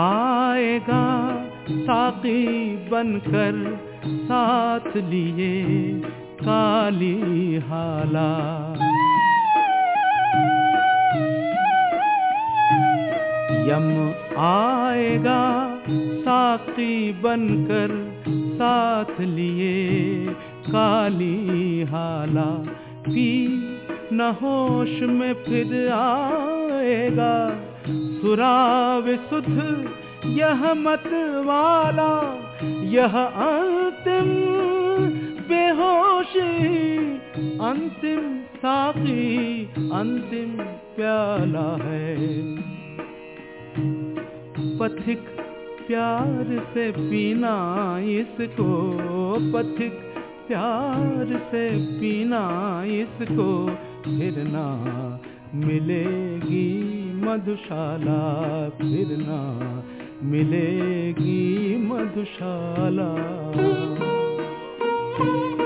आएगा साक़ी बनकर साथ लिए काली हाला। यम आएगा साक़ी बनकर साथ लिए काली हाला। पी न होश में फिर आएगा सुराव सुध यह मत वाला। यह अंतिम बेहोशी अंतिम साक़ी अंतिम प्याला है। पथिक प्यार से पीना इसको, पथिक प्यार से पीना इसको, फिर ना मिलेगी मधुशाला, फिर ना मिलेगी मधुशाला।